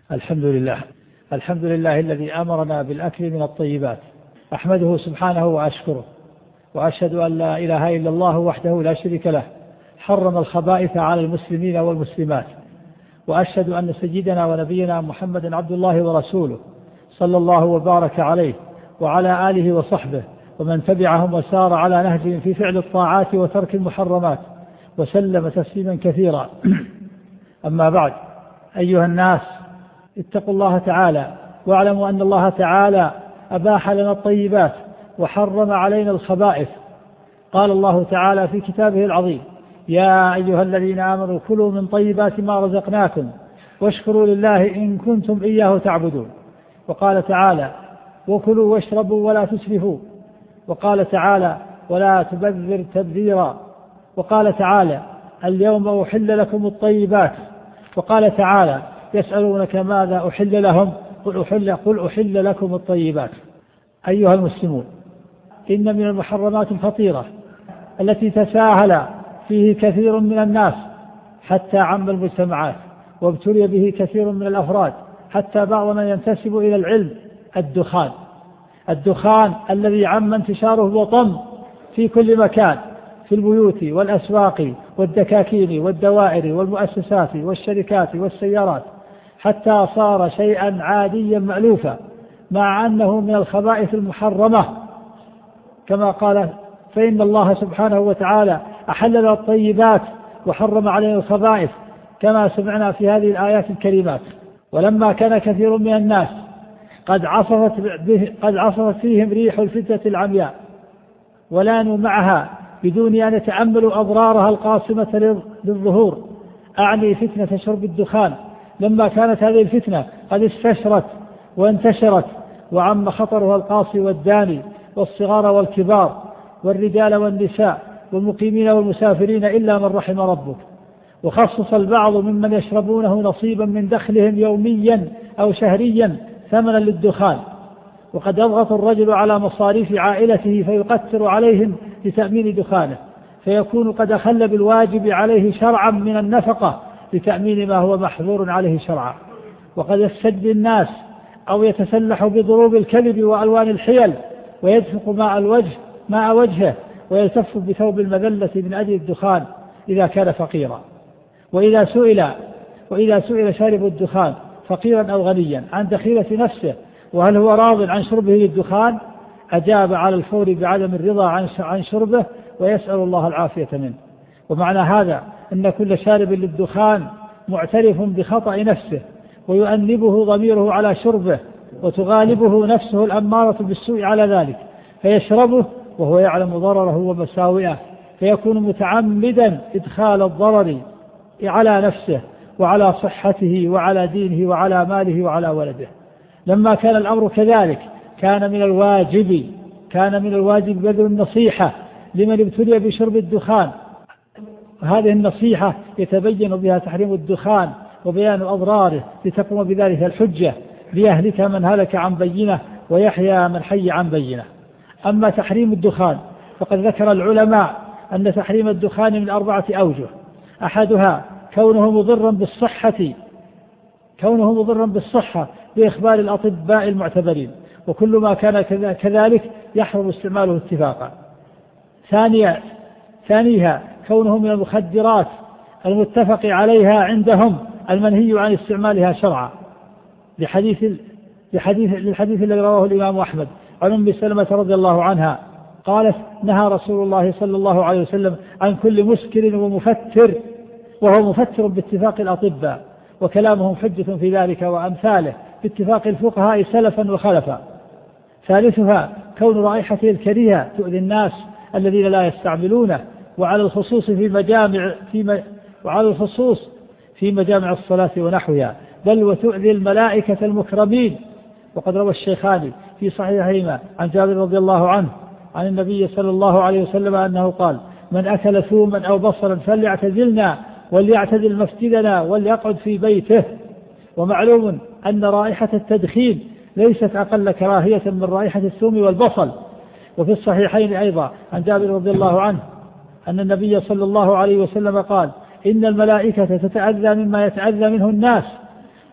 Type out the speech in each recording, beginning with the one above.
الحمد لله الذي أمرنا بالأكل من الطيبات، أحمده سبحانه وأشكره، وأشهد أن لا إله إلا الله وحده لا شريك له، حرم الخبائث على المسلمين والمسلمات، وأشهد أن سيدنا ونبينا محمد عبد الله ورسوله، صلى الله وبارك عليه وعلى آله وصحبه ومن تبعهم وسار على نهجهم في فعل الطاعات وترك المحرمات، وسلم تسليما كثيرا. أما بعد، أيها الناس، اتقوا الله تعالى واعلموا أن الله تعالى أباح لنا الطيبات وحرم علينا الخبائث. قال الله تعالى في كتابه العظيم: يا أيها الذين آمنوا كلوا من طيبات ما رزقناكم واشكروا لله إن كنتم إياه تعبدون. وقال تعالى: وكلوا واشربوا ولا تسرفوا. وقال تعالى: ولا تبذر تبذيرا. وقال تعالى: اليوم أحل لكم الطيبات. وقال تعالى: يسألونك ماذا أحل لهم قل أحل لكم الطيبات. أيها المسلمون، إن من المحرمات الخطيرة التي تساهل فيه كثير من الناس حتى عم المجتمعات، وابتلي به كثير من الأفراد حتى بعض من ينتسب إلى العلم: الدخان الذي عم انتشاره وطم في كل مكان، في البيوت والأسواق والدكاكين والدوائر والمؤسسات والشركات والسيارات، حتى صار شيئا عاديا مألوفا، مع أنه من الخبائث المحرمة، كما قال: فإن الله سبحانه وتعالى أحل لنا الطيبات وحرم علينا الخبائث، كما سمعنا في هذه الآيات الكريمات. ولما كان كثير من الناس قد عصفت فيهم ريح الفتنة العمياء ولانوا معها بدون أن يتأملوا أضرارها القاصمة للظهور، أعني فتنة شرب الدخان، لما كانت هذه الفتنة قد استشرت وانتشرت وعم خطرها القاسي والداني، والصغار والكبار والرجال والنساء والمقيمين والمسافرين إلا من رحم ربك. وخصص البعض ممن يشربونه نصيبا من دخلهم يوميا أو شهريا ثمنا للدخان، وقد يضغط الرجل على مصاريف عائلته فيقتر عليهم لتأمين دخانه، فيكون قد أخل بالواجب عليه شرعا من النفقة لتأمين ما هو محظور عليه شرعا. وقد يستجدي الناس أو يتسلح بضروب الكذب وألوان الحيل، ويدفق ماء وجهه ويلتف بثوب المذلة من أجل الدخان إذا كان فقيرا. وإذا سئل شارب الدخان فقيرا أو غنيا عن دخيلة نفسه وهل هو راض عن شربه للدخان، أجاب على الفور بعدم الرضا عن شربه ويسأل الله العافية منه. ومعنى هذا أن كل شارب للدخان معترف بخطأ نفسه، ويؤنبه ضميره على شربه، وتغالبه نفسه الأمارة بالسوء على ذلك، فيشربه وهو يعلم ضرره ومساوئه، فيكون متعمدا إدخال الضرر على نفسه وعلى صحته وعلى دينه وعلى ماله وعلى ولده. لما كان الأمر كذلك كان من الواجب بذل النصيحة لمن ابتلي بشرب الدخان. هذه النصيحة يتبين بها تحريم الدخان وبيان أضراره، لتقوم بذلك الحجة، ليهلك من هلك عن بينه ويحيى من حي عن بينه. أما تحريم الدخان فقد ذكر العلماء أن تحريم الدخان من 4 أوجه: أحدها كونه مضرا بالصحة بإخبار الأطباء المعتبرين، وكل ما كان كذلك يحرم استعماله اتفاقا. ثانيها كونه من المخدرات المتفق عليها عندهم المنهي عن استعمالها شرعا، للحديث الذي رواه الإمام أحمد عن أم سلمة رضي الله عنها قالت: نهى رسول الله صلى الله عليه وسلم عن كل مسكر ومفتر، وهو مفتر باتفاق الأطباء، وكلامهم حجة في ذلك وأمثاله باتفاق الفقهاء سلفا وخلفا. ثالثها كون رائحته الكريهة تؤذي الناس الذين لا يستعملونه، وعلى الخصوص في مجامع الصلاة ونحوها، بل وتؤذي الملائكة المكرمين. وقد روى الشيخان في صحيحهما عن جابر رضي الله عنه عن النبي صلى الله عليه وسلم أنه قال: من أكل ثوما أو بصلا فليعتزلنا وليعتزل مسجدنا وليقعد في بيته. ومعلوم أن رائحة التدخين ليست أقل كراهية من رائحة الثوم والبصل. وفي الصحيحين أيضا عن جابر رضي الله عنه أن النبي صلى الله عليه وسلم قال: إن الملائكة تتأذى مما يتأذى منه الناس،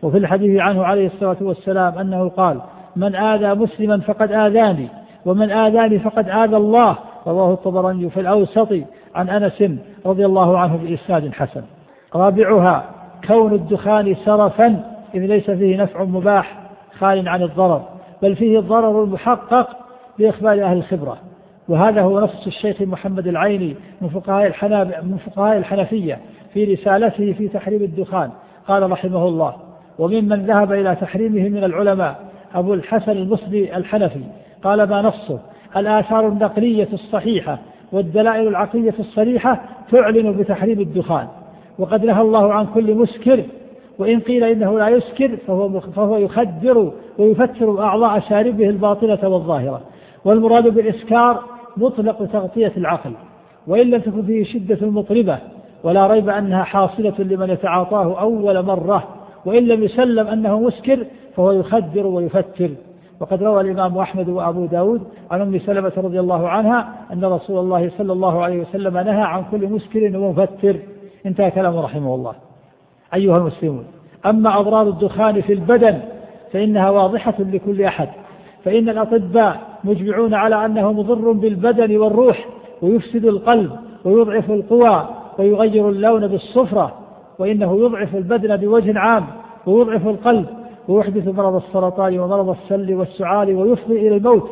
وفي الحديث عنه عليه الصلاة والسلام أنه قال: من آذى مسلما فقد آذاني، ومن آذاني فقد آذى الله. رواه الطبراني في الأوسط عن أنس رضي الله عنه بإسناد حسن. رابعها كون الدخان سرفا، إذ ليس فيه نفع مباح خال عن الضرر، بل فيه الضرر المحقق بإخبار أهل الخبرة. وهذا هو نص الشيخ محمد العيني من فقهاء الحنفية في رسالته في تحريم الدخان. قال رحمه الله: وممن ذهب إلى تحريمه من العلماء أبو الحسن المصري الحنفي. قال: ما نصه الآثار النقلية الصحيحة والدلائل العقلية الصريحة تعلن بتحريم الدخان، وقد نهى الله عن كل مسكر، وإن قيل إنه لا يسكر فهو يخدر ويفتر أعضاء شاربه الباطنة والظاهرة. والمراد بالإسكار مطلق تغطية العقل، وإن لم تكن فيه شدة مطربة، ولا ريب أنها حاصلة لمن يتعاطاه أول مرة، وإن لم يسلم أنه مسكر فهو يخدر ويفتر. وقد روى الإمام أحمد وأبو داود عن أم سلمة رضي الله عنها أن رسول الله صلى الله عليه وسلم نهى عن كل مسكر ومفتر. انتهى كلامه رحمه الله. أيها المسلمون، أما أضرار الدخان في البدن فإنها واضحة لكل أحد، فإن الأطباء مجمعون على أنه مضر بالبدن والروح، ويفسد القلب ويضعف القوى ويغير اللون بالصفرة، وإنه يضعف البدن بوجه عام ويضعف القلب، ويحدث مرض السرطان ومرض السل والسعال ويفضي إلى الموت.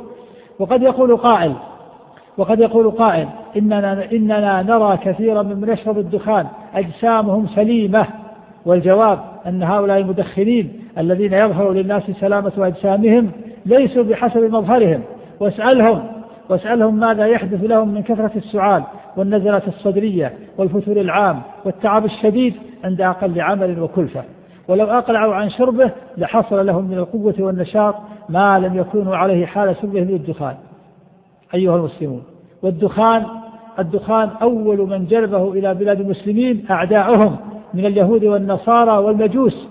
وقد يقول قائل إننا نرى كثيرا ممن يشرب الدخان أجسامهم سليمة، والجواب أن هؤلاء المدخنين الذين يظهر للناس سلامة أجسامهم ليسوا بحسب مظهرهم، واسألهم ماذا يحدث لهم من كثرة السعال والنزلات الصدرية والفتور العام والتعب الشديد عند أقل عمل وكلفة. ولو أقلعوا عن شربه لحصل لهم من القوة والنشاط ما لم يكونوا عليه حال شربهم للدخان. أيها المسلمون، الدخان أول من جلبه إلى بلاد المسلمين أعداؤهم من اليهود والنصارى والمجوس،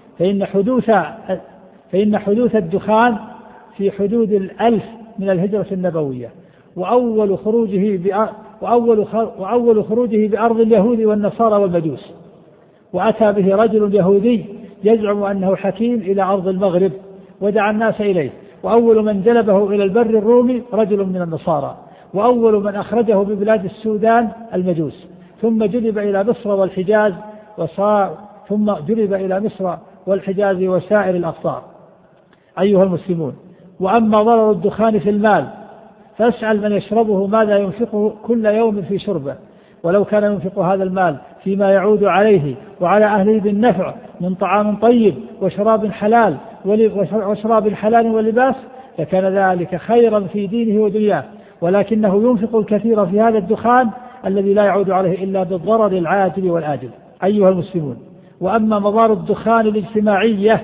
فإن حدوث الدخان في حدود 1000 من الهجرة النبوية، وأول خروجه بأرض اليهود والنصارى والمجوس. وأتى به رجل يهودي يزعم أنه حكيم إلى أرض المغرب ودعا الناس إليه، وأول من جلبه إلى البر الرومي رجل من النصارى، وأول من أخرجه ببلاد السودان المجوس، ثم جلب إلى مصر والحجاز وسائر الأقطار. أيها المسلمون، وأما ضرر الدخان في المال فاسأل من يشربه ماذا ينفقه كل يوم في شربه، ولو كان ينفق هذا المال فيما يعود عليه وعلى أهله بالنفع من طعام طيب وشراب حلال ولباس لكان ذلك خيرا في دينه ودنياه، ولكنه ينفق الكثير في هذا الدخان الذي لا يعود عليه إلا بالضرر العاجل والآجل. أيها المسلمون، وأما مضار الدخان الاجتماعية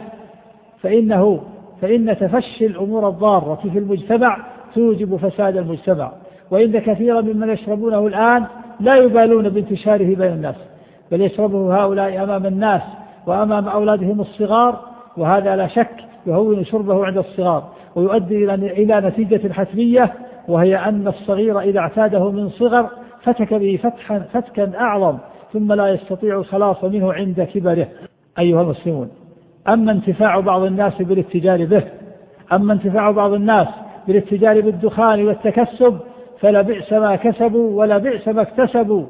فإن تفشي الأمور الضارة في المجتمع توجب فساد المجتمع، وإن كثيرا ممن يشربونه الآن لا يبالون بانتشاره بين الناس، بل يشربه هؤلاء أمام الناس وأمام أولادهم الصغار، وهذا لا شك يهون شربه عند الصغار ويؤدي إلى نتيجة حتمية، وهي أن الصغير إذا اعتاده من صغر فتك به فتكا أعظم ثم لا يستطيع الخلاص منه عند كبره. أيها المسلمون، أما انتفاع بعض الناس بالاتجار بالدخان والتكسب فلا بئس ما كسبوا ولا بئس ما اكتسبوا،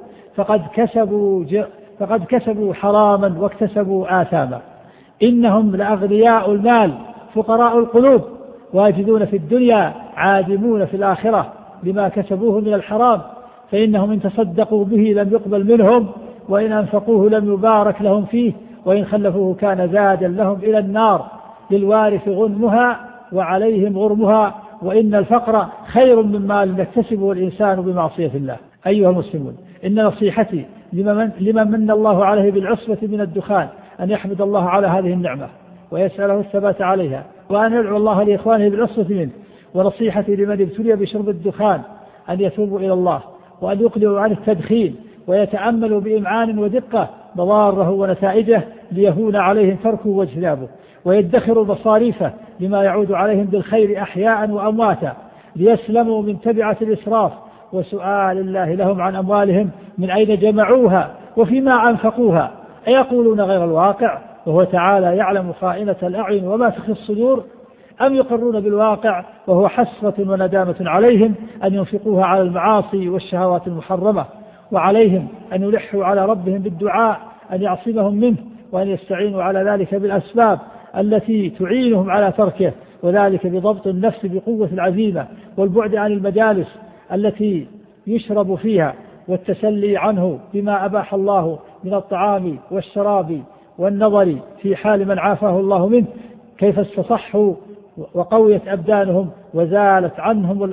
فقد كسبوا حراما واكتسبوا آثاما. إنهم لأغنياء المال فقراء القلوب، واجدون في الدنيا عادمون في الآخرة لما كسبوه من الحرام، فإنهم إن تصدقوا به لم يقبل منهم، وإن أنفقوه لم يبارك لهم فيه، وإن خلفوه كان زادا لهم إلى النار، للوارث غنمها وعليهم غرمها، وإن الفقر خير من مال يكتسبه الإنسان بمعصية الله. أيها المسلمون، إن نصيحتي لمن من الله عليه بالعصبة من الدخان أن يحمد الله على هذه النعمة ويسأله الثبات عليها، وأن يدعو الله لإخوانه بالعصبة منه. ونصيحتي لمن ابتلي بشرب الدخان أن يتوبوا إلى الله، وأن يقلعوا عن التدخين ويتأملوا بإمعان ودقة مضاره ونتائجه ليهون عليهم تركه واجتنابه، ويدخروا مصاريفه لما يعود عليهم بالخير أحياء وأمواتا، ليسلموا من تبعة الإسراف وسؤال الله لهم عن أموالهم من أين جمعوها وفيما أنفقوها، أيقولون غير الواقع؟ وهو تعالى يعلم خائنة الأعين وما تخفي الصدور، أم يقرون بالواقع وهو حسرة وندامة عليهم أن ينفقوها على المعاصي والشهوات المحرمة، وعليهم أن يلحوا على ربهم بالدعاء أن يعصمهم منه، وأن يستعينوا على ذلك بالأسباب التي تعينهم على تركه، وذلك بضبط النفس بقوة العزيمة، والبعد عن المجالس التي يشرب فيها، والتسلي عنه بما أباح الله من الطعام والشراب والنظر في حال من عافاه الله منه، كيف استصحوا وقويت أبدانهم وزالت عنهم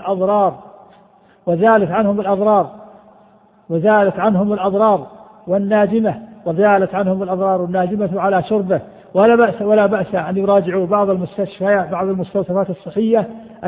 الأضرار والناجمة على شربه. ولا بأس أن يراجعوا بعض المستوصفات الصحية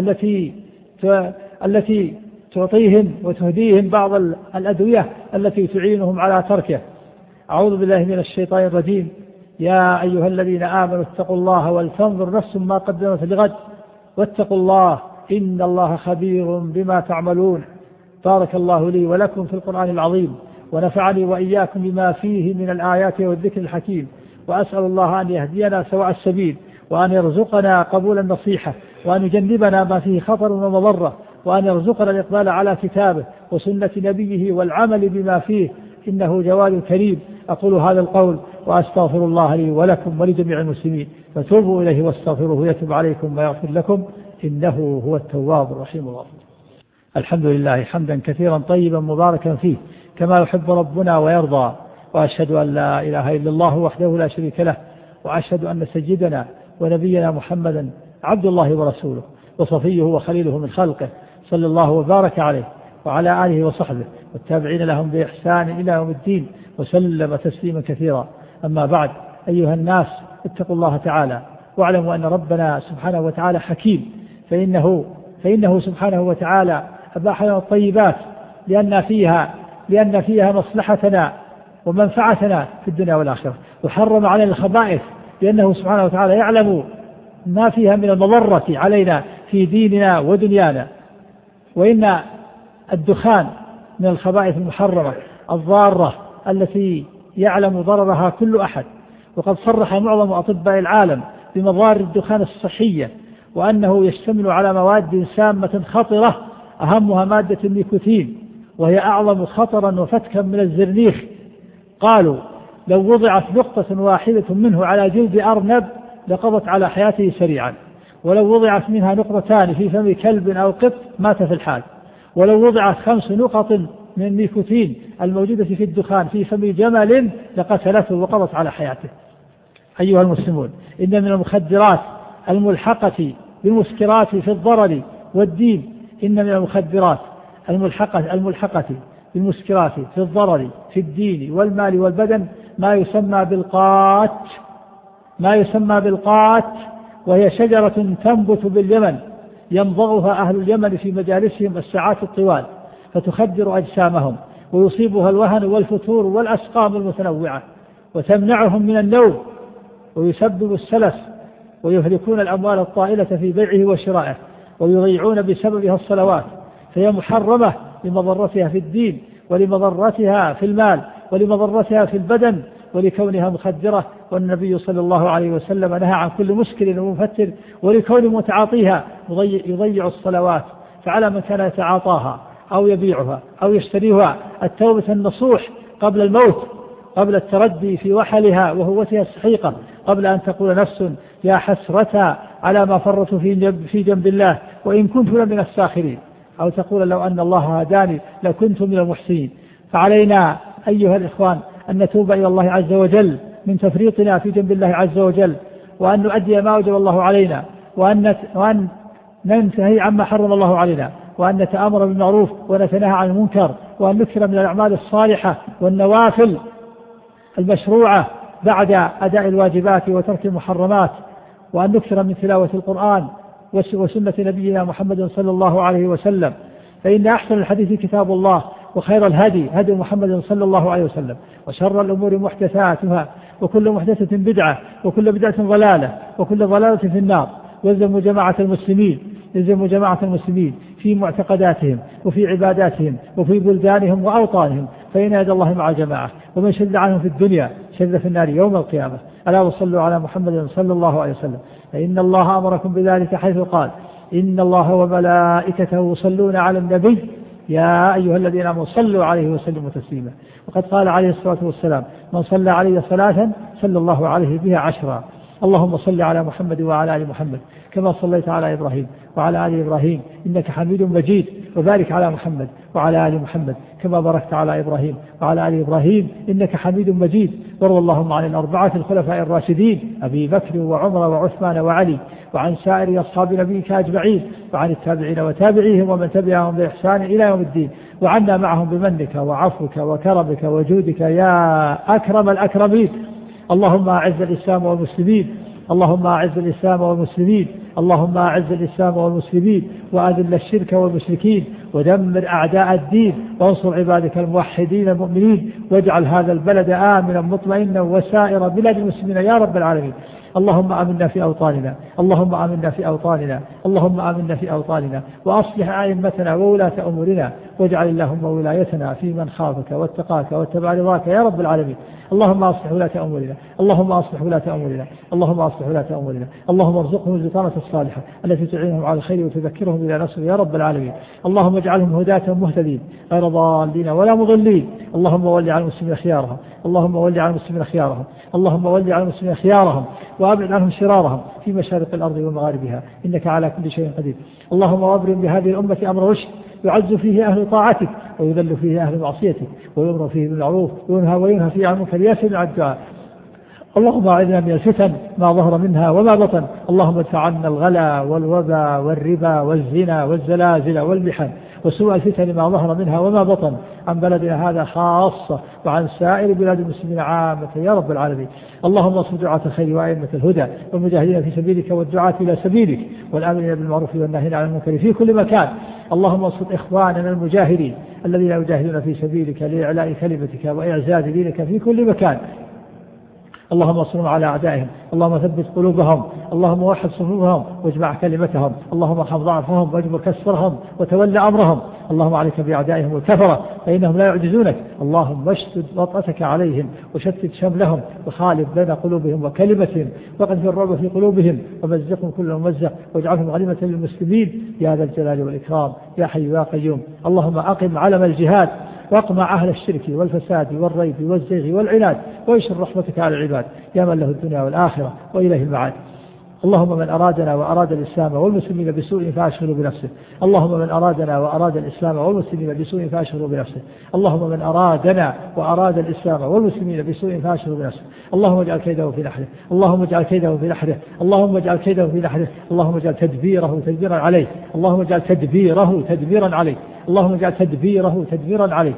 التي تعطيهم وتهديهم بعض الأدوية التي تعينهم على تركه. أعوذ بالله من الشيطان الرجيم. يا أيها الذين آمنوا اتقوا الله ولتنظر نفس ما قدمت لغد واتقوا الله إن الله خبير بما تعملون. بارك الله لي ولكم في القرآن العظيم، ونفعني وإياكم بما فيه من الآيات والذكر الحكيم، وأسأل الله أن يهدينا سواء السبيل، وأن يرزقنا قبول النصيحة، وأن يجنبنا ما فيه خطر ومضرة، وأن يرزقنا الإقبال على كتابه وسنة نبيه والعمل بما فيه، إنه جواد كريم. أقول هذا القول وأستغفر الله لي ولكم ولجميع المسلمين، فتوبوا إليه واستغفروه يتوب عليكم ويغفر لكم، إنه هو التواب الرحيم الغفور. الحمد لله حمدا كثيرا طيبا مباركا فيه كما يحب ربنا ويرضى، وأشهد أن لا إله إلا الله وحده لا شريك له، وأشهد أن سيدنا ونبينا محمدا عبد الله ورسوله وصفيه وخليله من خلقه، صلى الله وبارك عليه وعلى آله وصحبه والتابعين لهم بإحسان إلى يوم الدين، وسلم تسليما كثيرا. أما بعد، أيها الناس اتقوا الله تعالى، واعلموا أن ربنا سبحانه وتعالى حكيم، فإنه سبحانه وتعالى أباح لنا الطيبات لأن فيها مصلحتنا ومنفعتنا في الدنيا والآخرة، وحرم علينا الخبائث لأنه سبحانه وتعالى يعلم ما فيها من المضرة علينا في ديننا ودنيانا. وإن الدخان من الخبائث المحرمة الضارة التي يعلم ضررها كل أحد، وقد صرح معظم أطباء العالم بمضار الدخان الصحية، وأنه يشتمل على مواد سامة خطرة، أهمها مادة النيكوتين، وهي أعظم خطرا وفتكا من الزرنيخ. قالوا لو وضعت نقطة واحدة منه على جلد أرنب لقضت على حياته سريعا، ولو وضعت منها نقطتان في فم كلب أو قط مات في الحال، ولو وضعت 5 نقط من النيكوتين الموجودة في الدخان في فم جمل لقتلته وقضت على حياته. أيها المسلمون، إن من المخدرات الملحقة بالمسكرات في الضرر والدين، إن من المخدرات الملحقة بالمسكرات في الضرر في الدين والمال والبدن ما يسمى بالقات، وهي شجرة تنبت باليمن يمضغها أهل اليمن في مجالسهم الساعات الطوال، فتخدر أجسامهم ويصيبها الوهن والفتور والأسقام المتنوعة، وتمنعهم من النوم، ويسبب السلس، ويهلكون الأموال الطائلة في بيعه وشرائه، ويضيعون بسببها الصلوات، فهي محرمة لمضرتها في الدين، ولمضرتها في المال، ولمضرتها في البدن، ولكونها مخدرة. والنبي صلى الله عليه وسلم نهى عن كل مسكر ومفتر، ولكون متعاطيها يضيع الصلوات. فعلى من كان يتعاطاها أو يبيعها أو يشتريها التوبة النصوح قبل الموت، قبل التردي في وحلها وهوتها السحيقة، قبل أن تقول نفس يا حسرة على ما فرط في جنب الله وإن كنت لمن الساخرين، أو تقول لو أن الله هداني لكنت من المحسنين. فعلينا أيها الإخوان أن نتوب إلى الله عز وجل من تفريطنا في جنب الله عز وجل، وأن نؤدي ما وجب الله علينا، وأن ننتهي عما حرم الله علينا، وأن نتأمر بالمعروف ونتناهى عن المنكر، وأن نكثر من الأعمال الصالحة والنوافل المشروعة بعد أداء الواجبات وترك المحرمات، وأن نكثر من تلاوة القرآن وسنة نبينا محمد صلى الله عليه وسلم. فإن أحسن الحديث كتاب الله، وخير الهدي هدي محمد صلى الله عليه وسلم، وشر الأمور محدثاتها، وكل محدثة بدعة، وكل بدعة ضلالة، وكل ضلالة في النار. يلزم جماعة المسلمين في معتقداتهم وفي عباداتهم وفي بلدانهم وأوطانهم فإن يد الله مع جماعة، ومن شد عنهم في الدنيا شد في النار يوم القيامة. ألا وصلوا على محمد صلى الله عليه وسلم، فإن الله أمركم بذلك حيث قال إن الله وملائكته يصلون على النبي يا أيها الذين آمنوا صلوا عليه وسلموا تسليما. وقد قال عليه الصلاة والسلام من صلى علي صلاة صلى الله عليه بها 10. اللهم صل على محمد وعلى آل محمد كما صليت على إبراهيم وعلى آل إبراهيم إنك حميد مجيد، وبارك على محمد وعلى آل محمد كما باركت على إبراهيم وعلى آل إبراهيم إنك حميد مجيد. وارض اللهم عن الأربعة الخلفاء الراشدين أبي بكر وعمر وعثمان وعلي، وعن سائر أصحاب نبيك أجمعين، وعن التابعين وتابعيهم ومن تبعهم بإحسان إلى يوم الدين، وعنا معهم بمنك وعفوك وكرمك وجودك يا أكرم الأكرمين. اللهم أعز الإسلام والمسلمين، اللهم أعز الإسلام والمسلمين، اللهم أعز الإسلام والمسلمين، وأذل الشرك والمشركين، ودمر أعداء الدين، وانصر عبادك الموحدين المؤمنين، واجعل هذا البلد آمنا مطمئنا وسائر بلاد المسلمين يا رب العالمين. اللهم آمنا في أوطاننا، اللهم آمنا في أوطاننا، اللهم آمنا في أوطاننا، وأصلح أئمتنا وولاة أمورنا، واجعل اللهم ولايتنا في من خافك واتقاك واتبع رضاك يا رب العالمين. اللهم أصلح ولاة أمورنا، اللهم أصلح ولاة أمورنا، اللهم أصلح ولاة أمورنا، اللهم ارزقهم البطانة الصالحة التي تعينهم على الخير وتذكرهم إلى نصر يا رب العالمين. اللهم اجعلهم هداة مهتدين غير ضالين ولا مضلين. اللهم ول على المسلمين خيارهم، اللهم ول على المسلمين خيارهم، اللهم ول على المسلمين خيارهم، وأبعد عنهم شرارهم في مشارق الأرض ومغاربها إنك على كل شيء قدير. اللهم وابرم بهذه الأمة أمر رشد يعز فيه أهل طاعتك ويذل فيه أهل معصيتك، ويؤمر فيه بالمعروف وينهى فيه عن المنكر يا سميع الدعاء. اللهم أعذنا من الفتن ما ظهر منها وما بطن. اللهم ادفع عنا الغلا والوبا والربا والزنا والزلازل والمحن وسوء الفتن ما ظهر منها وما بطن عن بلدنا هذا خاصة وعن سائر بلاد المسلمين عامة يا رب العالمين. اللهم اصف دعاة الخير وأئمة الهدى والمجاهدين في سبيلك والدعاة إلى سبيلك والآمرين بالمعروف والناهين عن المنكر في كل مكان. اللهم اصف إخواننا المجاهدين الذين يجاهدون في سبيلك لإعلاء كلمتك وإعزاز دينك في كل مكان. اللهم انصرهم على أعدائهم، اللهم ثبت قلوبهم، اللهم وحد صفوفهم واجمع كلمتهم، اللهم ارحم ضعفهم واجبر كسرهم وتولى أمرهم. اللهم عليك بأعدائهم الكفرة فإنهم لا يعجزونك. اللهم اشتد وطأتك عليهم وشتت شملهم وخالف بين قلوبهم وكلمتهم وقذف الرعب في قلوبهم ومزقهم كل ممزق واجعلهم غنيمة للمسلمين يا ذا الجلال والإكرام يا حي يا قيوم. اللهم أقم علم الجهاد واقمع أهل الشرك والفساد والريب والزيغ والعناد وانشر رحمتك على العباد يا من له الدنيا والآخرة وإليه المعاد. اللهم من أرادنا وأراد الإسلام والمسلمين بسوء فأشغله بنفسه. اللهم من أرادنا وأراد الإسلام والمسلمين بسوء فأشغله بنفسه. اللهم من أرادنا وأراد الإسلام والمسلمين بسوء فأشغله بنفسه. اللهم اجعل كيده في نحره، اللهم اجعل كيده في نحره، اللهم اجعل كيده في نحره، اللهم اجعل تدبيره تدبيرا عليه، اللهم اجعل تدبيره تدبيرا عليه، اللهم اجعل تدبيره تدبيرا عليه،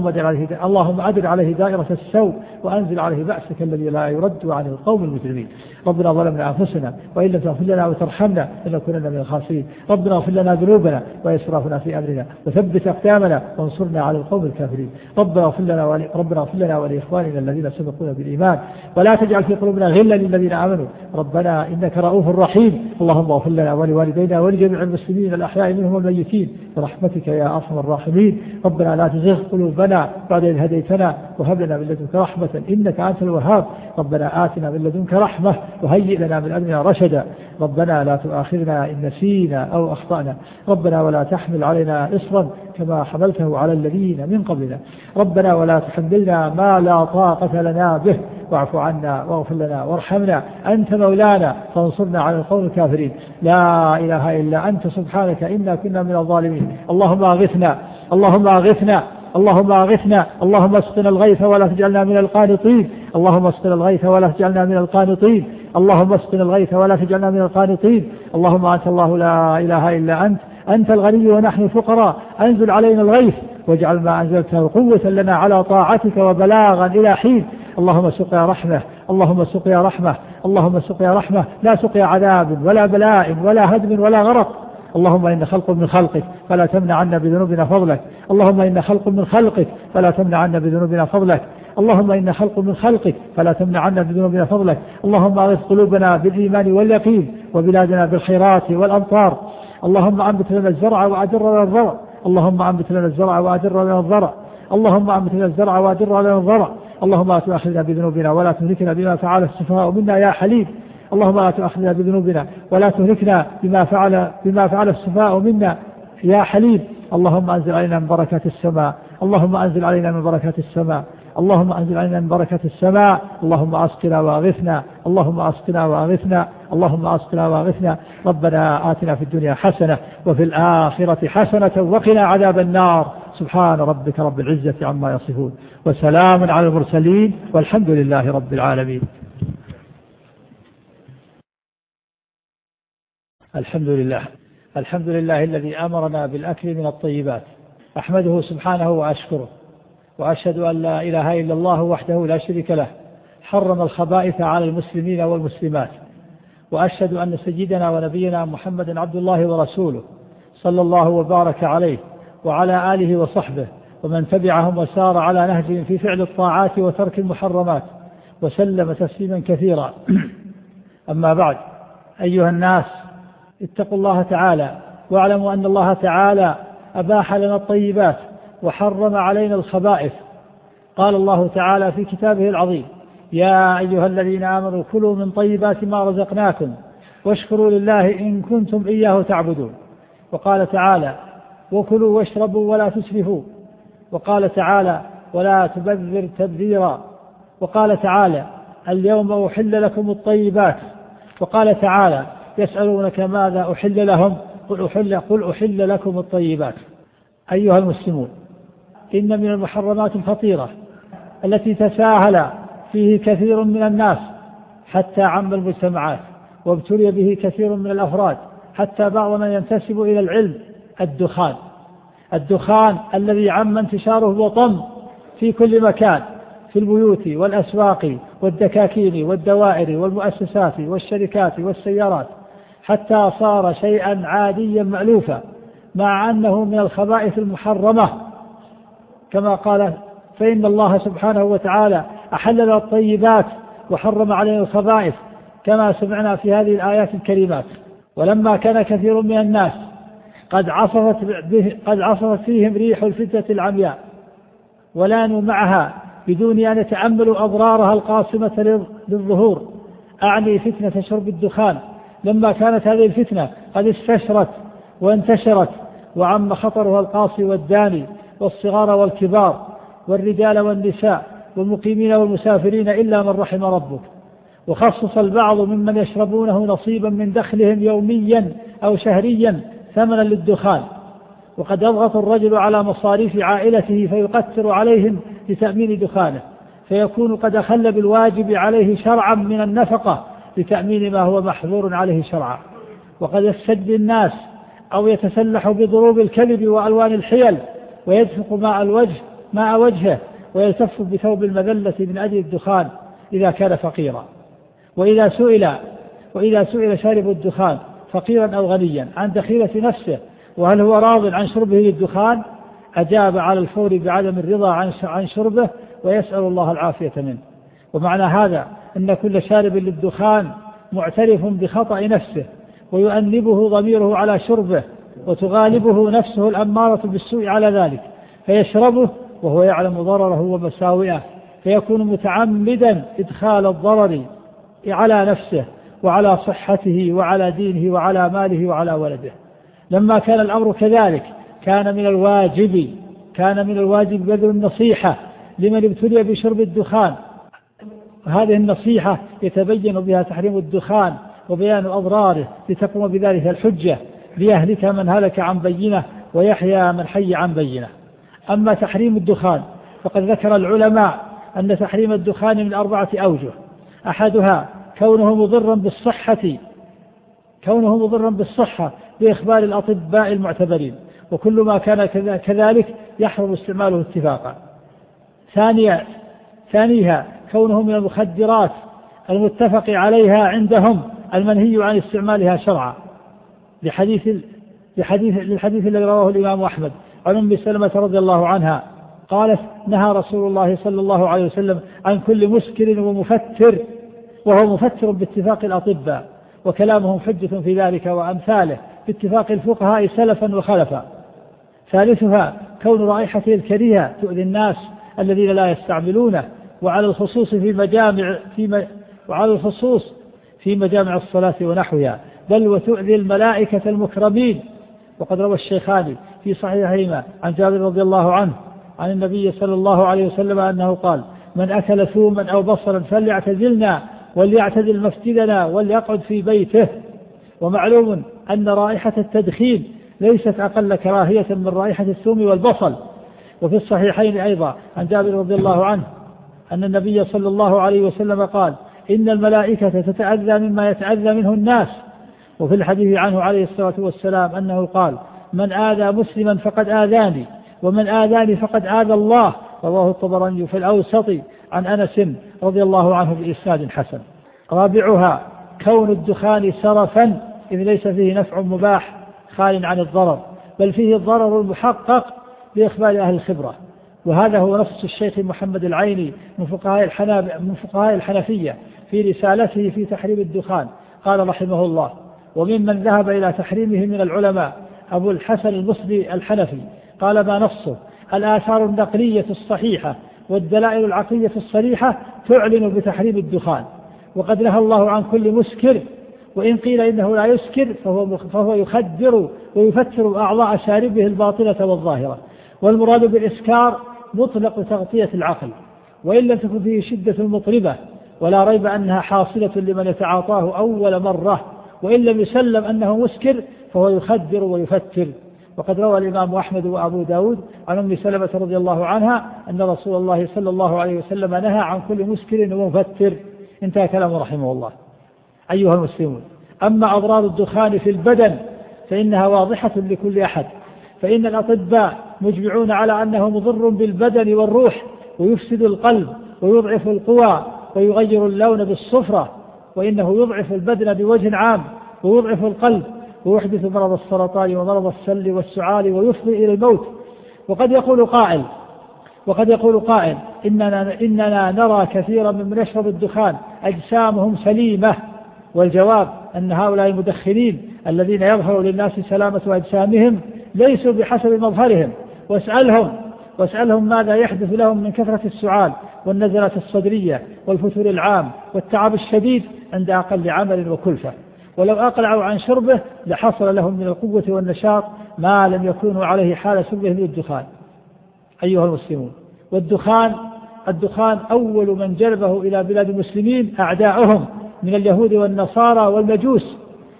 اللهم أدر عليه دائرة السوء وأنزل عليه بأسك الذي لا يرد عن القوم المجرمين. ربنا ظلمنا أنفسنا وإن لم تغفر لنا وترحمنا لنكونن من الخاسرين. ربنا اغفر لنا ذنوبنا وإسرافنا في أمرنا وثبت أقدامنا وانصرنا على القوم الكافرين. ربنا اغفر لنا ولإخواننا الذين سبقونا بالإيمان ولا تجعل في قلوبنا غلا للذين آمنوا ربنا إنك رؤوف رحيم. اللهم اغفر لنا ولوالدينا ولجميع المسلمين الأحياء منهم والميتين برحمتك يا أرحم الراحمين. ربنا لا تزغ قلوبنا بعد إذ هديتنا وهب لنا من لدنك رحمة إنك أنت الوهاب. ربنا آتنا من لدنك رحمة وهيئ لنا من أمرنا رشدا. ربنا لا تؤاخذنا إن نسينا أو أخطأنا. ربنا ولا تحمل علينا إصرا كما حملته على الذين من قبلنا. ربنا ولا تحملنا ما لا طاقة لنا به واعف عنا واغفر لنا وارحمنا أنت مولانا فانصرنا على القوم الكافرين. لا إله إلا أنت سبحانك إنا كنا من الظالمين. اللهم أغثنا، اللهم أغثنا، اللهم أغثنا، اللهم اسقنا الغيث ولا تجعلنا من القانطين، اللهم اسقنا الغيث ولا تجعلنا من القانطين، اللهم اسقنا الغيث ولا تجعلنا من القانطين. اللهم أنت الله لا إله إلا أنت الغني ونحن الفقراء، أنزل علينا الغيث واجعل ما أنزلته قوة لنا على طاعتك وبلاغا إلى حين. اللهم سقيا رحمة، اللهم سقيا رحمة، اللهم سقيا رحمة، لا سقيا عذاب ولا بلاء ولا هدم ولا غرق. اللهم إن خلق من خلقك فلا تمنع عنا بذنوبنا فضلك. اللهم إن خلق من خلقك فلا تمنع عنا بذنوبنا فضلك. اللهم إن خلق من خلقك فلا تمنع عنا بذنوبنا فضلك. اللهم أغث قلوبنا بالإيمان واليقين وبلادنا بالخيرات والأمطار. اللهم أنبت لنا الزرع وأدر لنا الزرع، اللهم أنبت لنا الزرع وأدر لنا الزرع، اللهم أنبتنا الزرع وأدر علينا الضرع، اللهم لا تؤاخذنا بذنوبنا ولا تهلكنا بما فعل السفهاء منا يا حليم، اللهم لا تؤاخذنا بذنوبنا ولا تهلكنا بما فعل السفهاء منا يا حليم. اللهم أنزل علينا من بركات السماء، اللهم أنزل علينا من بركات السماء، اللهم أنزل علينا من بركات السماء، اللهم أسقنا وأغثنا، اللهم أسقنا وأغثنا، اللهم أسقنا وأغثنا. ربنا آتنا في الدنيا حسنة وفي الآخرة حسنة وقنا عذاب النار. سبحان ربك رب العزة عما يصفون وسلام على المرسلين والحمد لله رب العالمين. الحمد لله الذي أمرنا بالأكل من الطيبات، أحمده سبحانه وأشكره، وأشهد أن لا إله إلا الله وحده لا شريك له، حرم الخبائث على المسلمين والمسلمات، وأشهد أن سيدنا ونبينا محمد عبد الله ورسوله صلى الله وبارك عليه وعلى آله وصحبه ومن تبعهم وسار على نهجهم في فعل الطاعات وترك المحرمات وسلم تسليما كثيرا. أما بعد، أيها الناس، اتقوا الله تعالى واعلموا أن الله تعالى أباح لنا الطيبات وحرم علينا الخبائث. قال الله تعالى في كتابه العظيم: يا أيها الذين آمنوا كلوا من طيبات ما رزقناكم واشكروا لله إن كنتم إياه تعبدون. وقال تعالى: وكلوا واشربوا ولا تسرفوا. وقال تعالى: ولا تبذر تبذيرا. وقال تعالى: اليوم أحل لكم الطيبات. وقال تعالى: يسألونك ماذا أحل لهم قل أحل لكم الطيبات. أيها المسلمون، إن من المحرمات الخطيرة التي تساهل فيه كثير من الناس حتى عم المجتمعات وابتلي به كثير من الأفراد حتى بعض من ينتسب إلى العلم: الدخان الذي عم انتشاره وطم في كل مكان، في البيوت والأسواق والدكاكين والدوائر والمؤسسات والشركات والسيارات، حتى صار شيئا عاديا مألوفا، مع أنه من الخبائث المحرمة، كما قال: فإن الله سبحانه وتعالى أحل لنا الطيبات وحرم علينا الخبائث، كما سمعنا في هذه الآيات الكريمات. ولما كان كثير من الناس قد عصفت فيهم ريح الفتنة العمياء ولانوا معها بدون أن يتأملوا أضرارها القاصمة للظهور، أعني فتنة شرب الدخان، لما كانت هذه الفتنة قد استشرت وانتشرت وعم خطرها القاصي والداني، والصغار والكبار والرجال والنساء والمقيمين والمسافرين إلا من رحم ربك. وخصص البعض ممن يشربونه نصيبا من دخلهم يوميا أو شهريا ثمنا للدخان، وقد يضغط الرجل على مصاريف عائلته فيقتر عليهم لتأمين دخانه، فيكون قد أخل بالواجب عليه شرعا من النفقة لتأمين ما هو محظور عليه شرعا. وقد يستجدي الناس أو يتسلح بضروب الكذب وألوان الحيل ويدفق ماء وجهه ويلتف بثوب المذلة من أجل الدخان إذا كان فقيرا. وإذا سئل شارب الدخان فقيرا أو غنيا عن دخيلة نفسه وهل هو راض عن شربه للدخان، أجاب على الفور بعدم الرضا عن شربه ويسأل الله العافية منه. ومعنى هذا أن كل شارب للدخان معترف بخطأ نفسه ويؤنبه ضميره على شربه وتغالبه نفسه الأمارة بالسوء على ذلك، فيشربه وهو يعلم ضرره ومساوئه، فيكون متعمدا إدخال الضرر على نفسه وعلى صحته وعلى دينه وعلى ماله وعلى ولده. لما كان الأمر كذلك كان من الواجب بذل النصيحة لمن ابتلي بشرب الدخان. هذه النصيحة يتبين بها تحريم الدخان وبيان أضراره لتقوم بذلك الحجة، ليهلك من هلك عن بينة ويحيى من حي عن بينة. أما تحريم الدخان فقد ذكر العلماء أن تحريم الدخان من 4 أوجه: أحدها كونه مضرا بالصحة بإخبار الأطباء المعتبرين، وكل ما كان كذلك يحرم استعماله اتفاقا. ثانيها كونه من المخدرات المتفق عليها عندهم المنهي عن استعمالها شرعا، للحديث الذي رواه الإمام أحمد عن أم سلمة رضي الله عنها قالت: نهى رسول الله صلى الله عليه وسلم عن كل مسكر ومفتر، وهو مفتر باتفاق الأطباء، وكلامهم حجة في ذلك وأمثاله باتفاق الفقهاء سلفا وخلفا. ثالثها كون رائحته الكريهة تؤذي الناس الذين لا يستعملونه، وعلى الخصوص في مجامع الصلاة ونحوها، بل وتؤذي الملائكة المكرمين. وقد روى الشيخان في صحيحهما عن جابر رضي الله عنه عن النبي صلى الله عليه وسلم أنه قال: من أكل ثوما أو بصلا فليعتزلنا وليعتزل مسجدنا وليقعد في بيته. ومعلوم أن رائحة التدخين ليست أقل كراهية من رائحة الثوم والبصل. وفي الصحيحين أيضا عن جابر رضي الله عنه أن النبي صلى الله عليه وسلم قال: إن الملائكة تتأذى مما يتأذى منه الناس. وفي الحديث عنه عليه الصلاة والسلام أنه قال: من آذى مسلما فقد آذاني، ومن آذاني فقد آذى الله. رواه الطبراني في الأوسط عن أنس رضي الله عنه بإسناد حسن. رابعها كون الدخان سرفا، إذ ليس فيه نفع مباح خال عن الضرر، بل فيه الضرر المحقق بإخبار أهل الخبرة. وهذا هو نص الشيخ محمد العيني من فقهاء الحنفية في رسالته في تحريم الدخان. قال رحمه الله: وممن ذهب إلى تحريمه من العلماء أبو الحسن المصري الحنفي. قال: ما نصه الآثار النقلية الصحيحة والدلائل العقلية الصريحة تعلن بتحريم الدخان، وقد نهى الله عن كل مسكر، وإن قيل إنه لا يسكر فهو يخدر ويفتر أعضاء شاربه الباطنة والظاهرة. والمراد بالإسكار مطلق تغطية العقل، وإن لم تكن فيه شدة مطربة، ولا ريب أنها حاصلة لمن يتعاطاه أول مرة، وإن لم يسلم أنه مسكر فهو يخدر ويفتر. وقد روى الإمام أحمد وأبو داود عن أم سلمة رضي الله عنها أن رسول الله صلى الله عليه وسلم نهى عن كل مسكر ومفتر. انتهى كلامه رحمه الله. أيها المسلمون، أما أضرار الدخان في البدن فإنها واضحة لكل أحد، فإن الأطباء مجمعون على أنه مضر بالبدن والروح، ويفسد القلب ويضعف القوى ويغير اللون بالصفرة، وإنه يضعف البدن بوجه عام ويضعف القلب ويحدث مرض السرطان ومرض السل والسعال ويفضي إلى الموت. وقد يقول قائل إننا نرى كثيرا ممن يشرب الدخان أجسامهم سليمة، والجواب أن هؤلاء المدخنين الذين يظهر للناس سلامة أجسامهم ليسوا بحسب مظهرهم، واسألهم ماذا يحدث لهم من كثرة السعال والنزلات الصدرية والفتور العام والتعب الشديد عند أقل عمل وكلفة. ولو أقلعوا عن شربه لحصل لهم من القوة والنشاط ما لم يكونوا عليه حال شربه من الدخان. أيها المسلمون، الدخان أول من جلبه إلى بلاد المسلمين أعداؤهم من اليهود والنصارى والمجوس،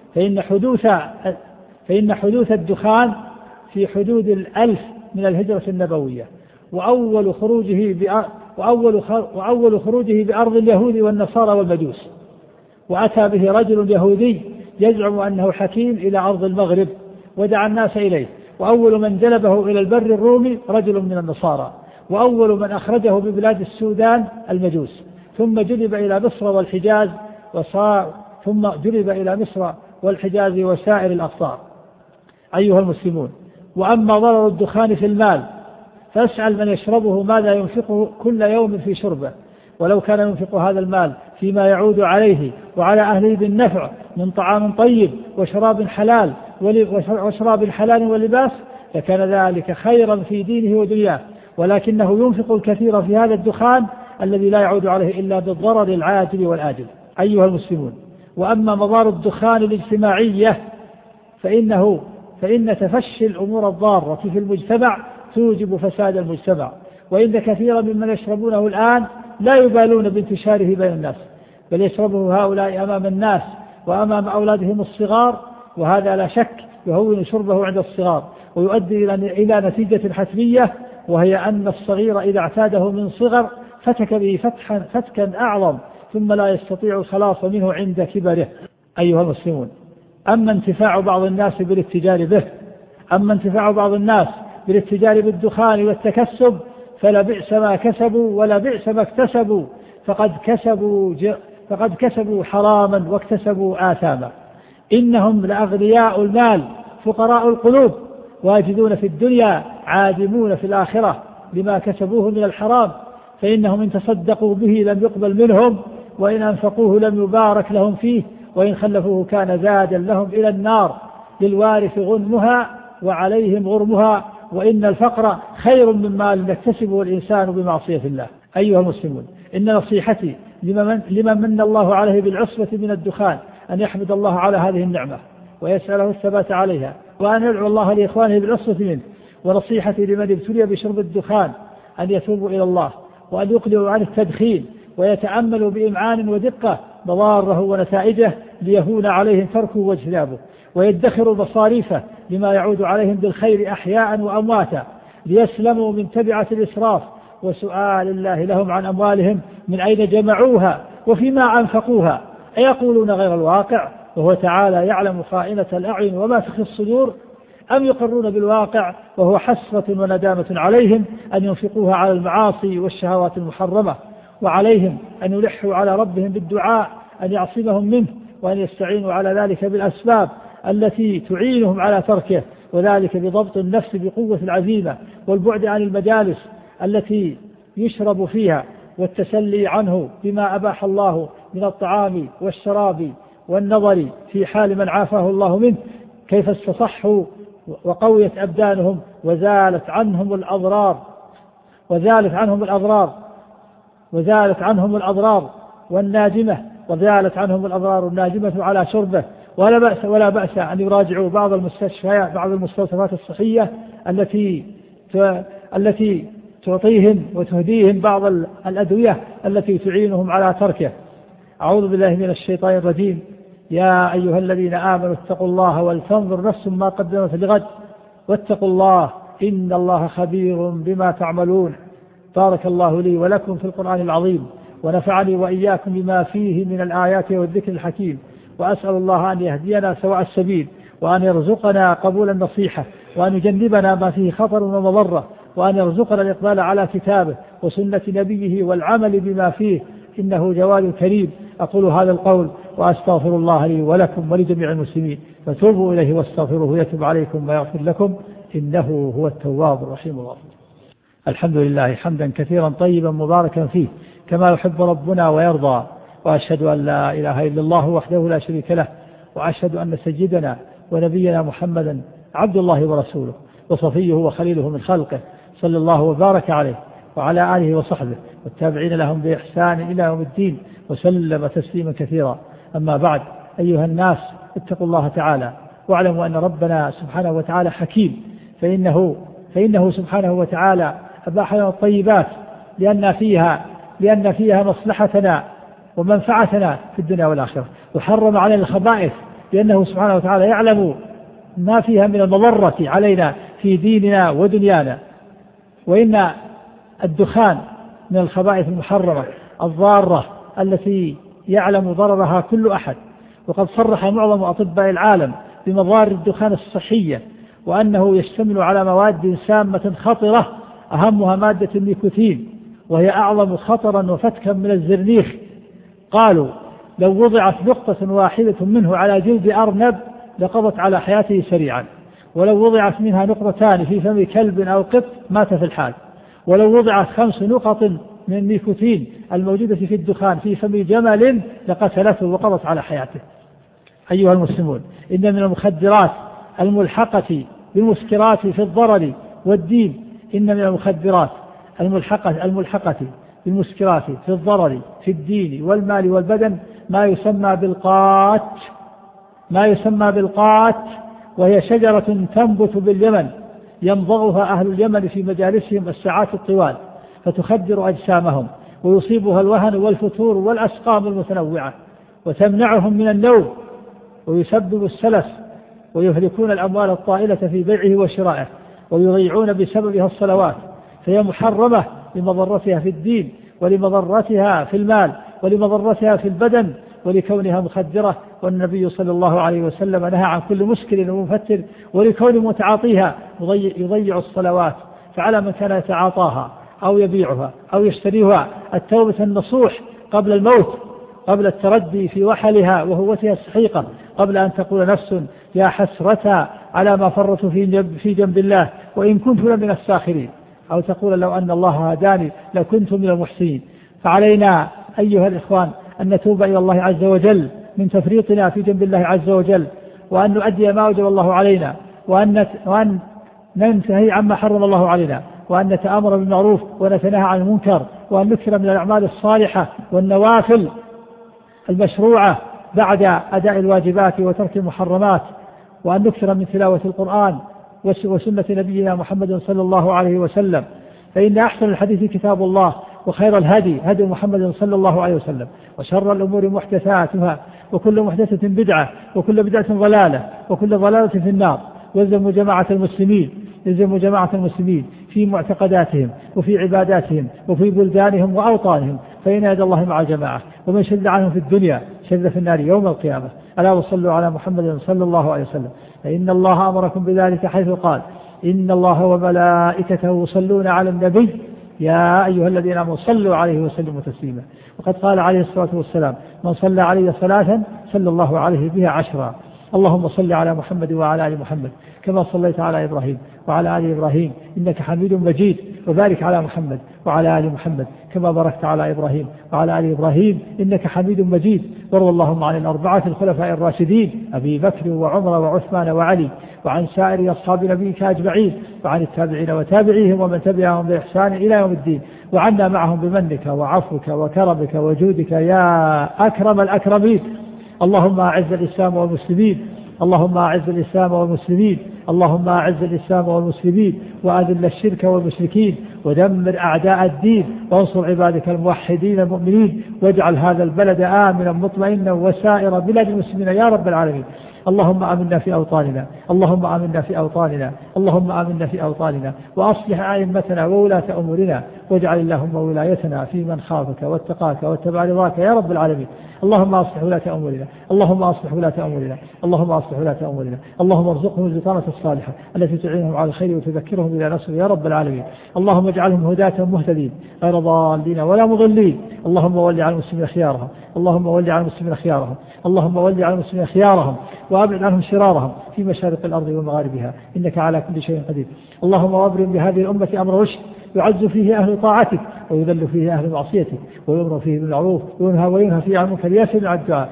فإن حدوث الدخان في حدود 1000 من الهجرة النبوية، وأول خروجه بأرض اليهود والنصارى والمجوس. وأتى به رجل يهودي يزعم أنه حكيم إلى أرض المغرب ودعا الناس إليه، وأول من جلبه إلى البر الرومي رجل من النصارى، وأول من أخرجه ببلاد السودان المجوس، ثم جلب إلى مصر والحجاز وسائر الأقطار. أيها المسلمون، وأما ضرر الدخان في المال فاسأل من يشربه ماذا ينفقه كل يوم في شربه، ولو كان ينفق هذا المال فيما يعود عليه وعلى أهله بالنفع من طعام طيب وشراب حلال ولباس لكان ذلك خيرا في دينه ودنياه، ولكنه ينفق الكثير في هذا الدخان الذي لا يعود عليه إلا بالضرر العاجل والآجل. أيها المسلمون، وأما مضار الدخان الاجتماعية فإن تفشي الأمور الضارة في المجتمع توجب فساد المجتمع، وإن كثيرا ممن يشربونه الآن لا يبالون بانتشاره بين الناس، بل يشربه هؤلاء أمام الناس وأمام أولادهم الصغار، وهذا لا شك يهون شربه عند الصغار ويؤدي إلى نتيجة حتمية، وهي أن الصغير إذا اعتاده من صغر فتك به فتكا أعظم ثم لا يستطيع الخلاص منه عند كبره. أيها المسلمون، أما انتفاع بعض الناس بالاتجار بالدخان والتكسب فلا بئس ما كسبوا ولا بئس ما اكتسبوا، فقد كسبوا حراما واكتسبوا آثاما. إنهم لأغنياء المال فقراء القلوب، واجدون في الدنيا عادمون في الآخرة لما كسبوه من الحرام، فإنهم إن تصدقوا به لم يقبل منهم، وإن أنفقوه لم يبارك لهم فيه، وإن خلفوه كان زادا لهم إلى النار، للوارث غنمها وعليهم غرمها، وإن الفقر خير من مال يكتسبه الإنسان بمعصية الله. أيها المسلمون، إن نصيحتي لمن من الله عليه بالعصبة من الدخان أن يحمد الله على هذه النعمة ويسأله الثبات عليها، وأن يدعو الله لإخوانه بالعصبة منه. ونصيحتي لمن ابتلي بشرب الدخان أن يتوبوا إلى الله، وأن يقلعوا عن التدخين ويتأملوا بإمعان ودقة مضاره ونتائجه ليهون عليهم تركه واجتنابه، ويدخروا مصاريفه لما يعود عليهم بالخير أحياء وأمواتا، ليسلموا من تبعة الإسراف وسؤال الله لهم عن أموالهم من أين جمعوها وفيما أنفقوها. أيقولون غير الواقع وهو تعالى يعلم خائنة الأعين وما تخفي الصدور، أم يقرون بالواقع وهو حسرة وندامة عليهم أن ينفقوها على المعاصي والشهوات المحرمة، وعليهم أن يلحوا على ربهم بالدعاء أن يعصمهم منه، وأن يستعينوا على ذلك بالأسباب التي تعينهم على تركه، وذلك بضبط النفس بقوة العزيمة والبعد عن المجالس التي يشرب فيها، والتسلي عنه بما أباح الله من الطعام والشراب والنظر في حال من عافاه الله منه، كيف استصحوا وقويت أبدانهم وزالت عنهم الأضرار والناجمة على شربه. ولا بأس أن يراجعوا بعض المستوصفات الصحية التي تعطيهم وتهديهم بعض الأدوية التي تعينهم على تركه. أعوذ بالله من الشيطان الرجيم. يا أيها الذين آمنوا اتقوا الله ولتنظر نفس ما قدمت لغد واتقوا الله إن الله خبير بما تعملون. بارك الله لي ولكم في القرآن العظيم، ونفعني وإياكم بما فيه من الآيات والذكر الحكيم، وأسأل الله أن يهدينا سواء السبيل، وأن يرزقنا قبول النصيحة، وأن يجنبنا ما فيه خطر ومضرة، وأن يرزقنا الإقبال على كتابه وسنة نبيه والعمل بما فيه، إنه جواد كريم. أقول هذا القول وأستغفر الله لي ولكم ولجميع المسلمين، فتوبوا إليه واستغفروه يتوب عليكم ويغفر لكم، إنه هو التواب الرحيم الغفور. الحمد لله حمدا كثيرا طيبا مباركا فيه كما يحب ربنا ويرضى، وأشهد أن لا إله إلا الله وحده لا شريك له، وأشهد أن سيدنا ونبينا محمدا عبد الله ورسوله وصفيه وخليله من خلقه، صلى الله وبارك عليه وعلى آله وصحبه والتابعين لهم بإحسان إلى يوم الدين، وسلم تسليما كثيرا. أما بعد، أيها الناس اتقوا الله تعالى، واعلموا أن ربنا سبحانه وتعالى حكيم، فإنه سبحانه وتعالى أباح لنا الطيبات لأن فيها مصلحتنا ومنفعتنا في الدنيا والآخرة، وحرم علينا الخبائث لأنه سبحانه وتعالى يعلم ما فيها من المضرة علينا في ديننا ودنيانا. وإن الدخان من الخبائث المحرمة الضارة التي يعلم ضررها كل أحد، وقد صرح معظم أطباء العالم بمضار الدخان الصحية، وأنه يشتمل على مواد سامة خطرة، أهمها مادة النيكوتين، وهي أعظم خطرا وفتكا من الزرنيخ. قالوا لو وضعت نقطة واحدة منه على جلد أرنب لقضت على حياته سريعا، ولو وضعت منها نقطتان في فم كلب أو قط مات في الحال، ولو وضعت 5 نقط من النيكوتين الموجودة في الدخان في فم جمل لقتلته وقضت على حياته. أيها المسلمون، إن من المخدرات الملحقة بالمسكرات في الضرر والدين، إن من المخدرات الملحقة بالمسكرات في الضرر في الدين والمال والبدن ما يسمى بالقات، وهي شجرة تنبت باليمن يمضغها أهل اليمن في مجالسهم الساعات الطوال، فتخدر أجسامهم ويصيبها الوهن والفتور والأسقام المتنوعة، وتمنعهم من النوم، ويسبب السلس، ويهلكون الأموال الطائلة في بيعه وشرائه، ويضيعون بسببها الصلوات، فهي محرمة لمضرتها في الدين، ولمضرتها في المال، ولمضرتها في البدن، ولكونها مخدرة. والنبي صلى الله عليه وسلم نهى عن كل مسكر ومفتر، ولكون متعاطيها يضيع الصلوات. فعلى من كان يتعاطاها أو يبيعها أو يشتريها التوبة النصوح قبل الموت، قبل التردي في وحلها وهوتها السحيقة، قبل أن تقول نفس يا حسرة على ما فرط في جنب الله وإن كنت لمن الساخرين، أو تقول لو أن الله هداني لكنت من المحسنين. فعلينا أيها الإخوان أن نتوب إلى الله عز وجل من تفريطنا في جنب الله عز وجل، وأن نؤدي ما وجب الله علينا، ننتهي عما حرم الله علينا، وأن نتأمر بالمعروف ونتناهى عن المنكر، وأن نكثر من الأعمال الصالحة والنوافل المشروعة بعد أداء الواجبات وترك المحرمات، وأن نكثر من تلاوة القرآن وسنة نبينا محمد صلى الله عليه وسلم، فإن أحسن الحديث كتاب الله، وخير الهدي هدي محمد صلى الله عليه وسلم، وشر الأمور محدثاتها، وكل محدثة بدعة، وكل بدعة ضلالة، وكل ضلالة في النار. يلزم جماعة المسلمين في معتقداتهم وفي عباداتهم وفي بلدانهم وأوطانهم، فإن يد الله مع الجماعة، ومن شد عنهم في الدنيا شد في النار يوم القيامة. ألا وصلوا على محمد صلى الله عليه وسلم، فإن الله أمركم بذلك حيث قال: إن الله وملائكته يصلون على النبي يا أيها الذين آمنوا صلوا عليه وسلموا تسليما. وقد قال عليه الصلاة والسلام: من صلى علي صلاة صلى الله عليه بها 10. اللهم صل على محمد وعلى آل محمد كما صليت على إبراهيم وعلى آل إبراهيم إنك حميد مجيد، وبارك على محمد وعلى آل محمد كما باركت على إبراهيم وعلى آل إبراهيم إنك حميد مجيد. وارض اللهم عن الأربعة الخلفاء الراشدين أبي بكر وعمر وعثمان وعلي، وعن سائر أصحاب نبيك أجمعين، وعن التابعين وتابعيهم ومن تبعهم بإحسان إلى يوم الدين، وعنا معهم بمنك وعفوك وكرمك وجودك يا أكرم الأكرمين. اللهم أعز الإسلام والمسلمين، اللهم أعز الإسلام والمسلمين، اللهم أعز الإسلام والمسلمين، وأذل الشرك والمشركين، ودمر أعداء الدين، وانصر عبادك الموحدين المؤمنين، واجعل هذا البلد آمنا مطمئنا وسائر بلاد المسلمين يا رب العالمين. اللهم آمنا في أوطاننا، اللهم آمنا في أوطاننا، اللهم آمنا في أوطاننا، وأصلح أئمتنا وولاة أمورنا، واجعل اللهم ولايتنا في من خافك واتقاك واتبع رضاك يا رب العالمين. اللهم أصلح ولاة أمورنا، اللهم أصلح ولاة أمورنا، اللهم أصلح ولاة أمورنا، اللهم ارزقهم البطانة الصالحة التي تعينهم على الخير وتذكرهم إلى نصر يا رب العالمين. اللهم اجعلهم هداة مهتدين غير ضالين ولا مضلين. اللهم ول على المسلمين خيارهم، اللهم ول على المسلمين خيارهم، اللهم ول على المسلمين خيارهم، وأبعد عنهم شرارهم في مشارق الأرض ومغاربها إنك على كل شيء قدير. اللهم وابرم بهذه الأمة أمر رشد يعز فيه أهل طاعتك ويذل فيه أهل معصيتك، ويؤمر فيه بالمعروف وينهى فيه عن المنكر يا سميع الدعاء.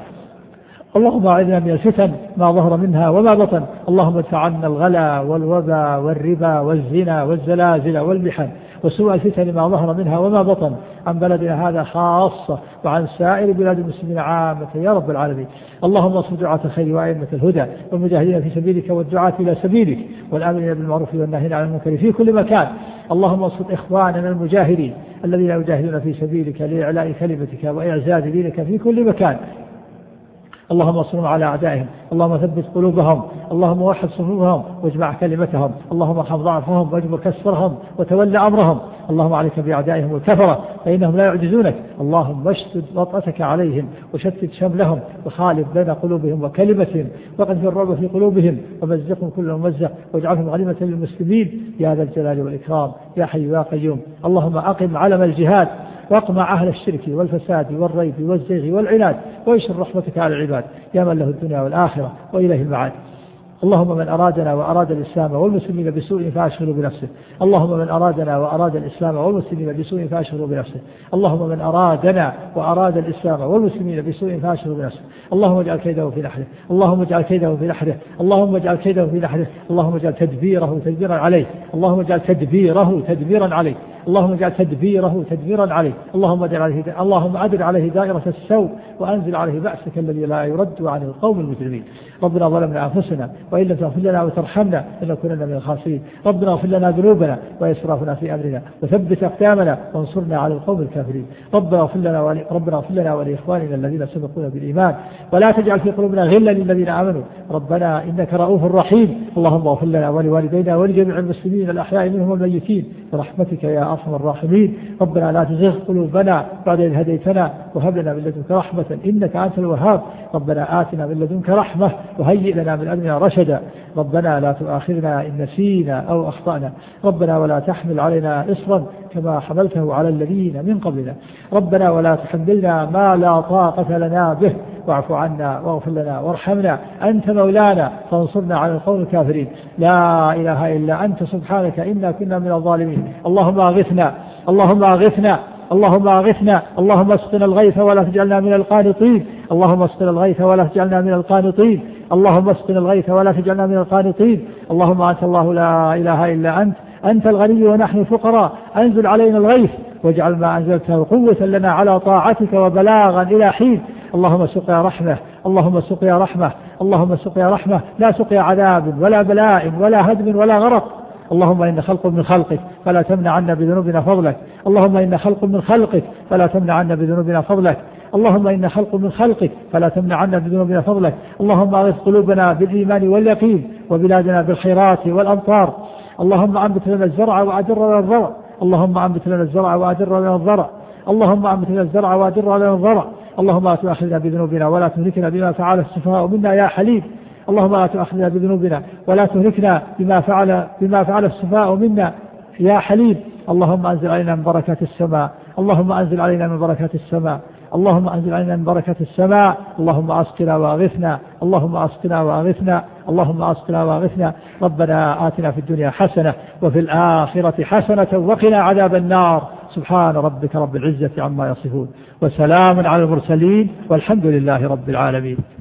اللهم أعذنا من الفتن ما ظهر منها وما بطن. اللهم ادفع عنا الغلا والوبا والربا والزنا والزلازل والمحن وسوء الفتن ما ظهر منها وما بطن عن بلدنا هذا خاصة وعن سائر بلاد المسلمين عامة يا رب العالمين. اللهم اصف دعاة الخير وأئمة الهدى والمجاهدين في سبيلك والدعاة إلى سبيلك والآمرين بالمعروف والناهين عن المنكر في كل مكان. اللهم اصف إخواننا المجاهدين الذين يجاهدون في سبيلك لإعلاء كلمتك وإعزاز دينك في كل مكان. اللهم انصرهم على أعدائهم، اللهم ثبت قلوبهم، اللهم وحد صفوفهم واجمع كلمتهم، اللهم ارحم ضعفهم واجبر كسرهم وتولى أمرهم. اللهم عليك بأعدائهم الكفرة فإنهم لا يعجزونك. اللهم اشتد وطأتك عليهم وشتت شملهم وخالف بين قلوبهم وكلمتهم وقذف الرعب في قلوبهم ومزقهم كل ممزق واجعلهم غنيمة للمسلمين يا ذا الجلال والإكرام يا حي يا قيوم. اللهم أقم علم الجهاد واقمع أهل الشرك والفساد والريب والزيغ والعناد ويشر رحمتك على العباد يا من له الدنيا والآخرة وإليه المعاد. اللهم من أرادنا وأراد الإسلام والمسلمين بسوء فأشغله بنفسه. اللهم من أرادنا وأراد الإسلام والمسلمين بسوء فأشغله بنفسه. اللهم من أرادنا وأراد الإسلام والمسلمين بسوء فأشغله بنفسه. اللهم اجعل كيده في نحره، اللهم اجعل كيده في نحره، اللهم اجعل كيده في نحره، اللهم اجعل تدبيره تدبيرا عليه، اللهم اجعل تدبيره تدبيرا عليه، اللهم اجعل تدبيره تدبيرا عليه، اللهم أدر عليه دائرة السوء وأنزل عليه بأسك الذي لا يرد عن القوم المجرمين. ربنا ظلمنا أنفسنا وإن لم تغفر لنا وترحمنا لنكونن من الخاسرين. ربنا اغفر لنا ذنوبنا وإسرافنا في أمرنا وثبت أقدامنا وانصرنا على القوم الكافرين. ربنا اغفر لنا ولإخواننا الذين سبقونا بالإيمان ولا تجعل في قلوبنا غلا للذين آمنوا ربنا إنك رؤوف رحيم. اللهم اغفر لنا ولوالدينا ولجميع المسلمين الأحياء منهم والميتين برحمتك يا أرحم الراحمين. ربنا لا تزغ قلوبنا بعد إذ هديتنا وهب لنا من لدنك رحمة إنك أنت الوهاب. ربنا آتنا من لدنك رحمة وهيئ لنا من أمرنا رشدا. ربنا لا تؤاخذنا إن نسينا أو أخطأنا. ربنا ولا تحمل علينا إصرا كما حملته على الذين من قبلنا. ربنا ولا تحملنا ما لا طاقة لنا به واعف عنا واغفر لنا وارحمنا أنت مولانا فانصرنا على القوم الكافرين. لا إله إلا أنت سبحانك إنا كنا من الظالمين. اللهم أغثنا، اللهم أغثنا، اللهم أغثنا، اللهم اسقنا الغيث ولا تجعلنا من القانطين، اللهم اسقنا الغيث ولا تجعلنا من القانطين، اللهم اسقنا الغيث ولا تجعلنا من القانطين. اللهم أنت الله لا إله إلا أنت، أنت الغني ونحن الفقراء، أنزل علينا الغيث واجعل ما أنزلته قوة لنا على طاعتك وبلاغا إلى حين. اللهم سقيا رحمة، اللهم سقيا رحمة، اللهم سقيا رحمة، لا سقيا عذاب ولا بلاء ولا هدم ولا غرق. اللهم إن خلق من خلقك فلا تمنع عنا بذنوبنا فضلك، اللهم إن خلق من خلقك فلا تمنع عنا بذنوبنا فضلك، اللهم إن خلق من خلقك فلا تمنع عنا بذنوبنا فضلك. اللهم أغث قلوبنا بالإيمان واليقين وبلادنا بالخيرات والأمطار. اللهم أنبت لنا الزرع وأدر لنا الزرع، اللهم أنبت لنا الزرع وأدر لنا الزرع، اللهم أنبت لنا الزرع وأدر لنا الزرع. اللهم لا تؤاخذنا بذنوبنا ولا تهلكنا بما فعل السفهاء منا يا حليم. اللهم لا تؤاخذنا بذنوبنا ولا تهلكنا بما فعل السفهاء منا يا حليم. اللهم أنزل علينا من بركات السماء، اللهم أنزل علينا من بركات السماء، اللهم أنزل علينا من بركة السماء. اللهم أسقنا وأغثنا، اللهم أسقنا وأغثنا، اللهم أسقنا وأغثنا. ربنا آتنا في الدنيا حسنة وفي الآخرة حسنة وقنا عذاب النار. سبحان ربك رب العزة عما يصفون وسلام على المرسلين والحمد لله رب العالمين.